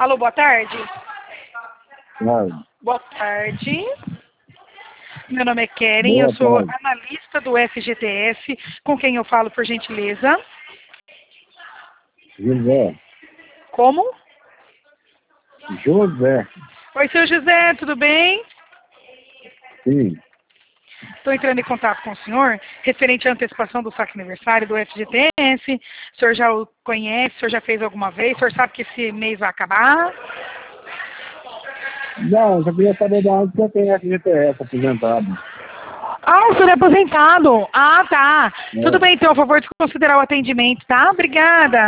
Alô, boa tarde. Claro. Boa tarde. Meu nome é Keren, Boa eu sou tarde. analista do FGTS. Com quem eu falo, por gentileza? José. Como? José. Oi, seu José, tudo bem? Sim. Estou entrando em contato com o senhor referente à antecipação do saque aniversário do FGTS. O senhor já o conhece? O senhor já fez alguma vez? O senhor sabe que esse mês vai acabar? Não, eu só queria saber de onde você tem FGTS aposentado. Ah, o senhor é aposentado. Ah, tá. Tudo É. bem, então, por favor, de considerar o atendimento, tá? Obrigada.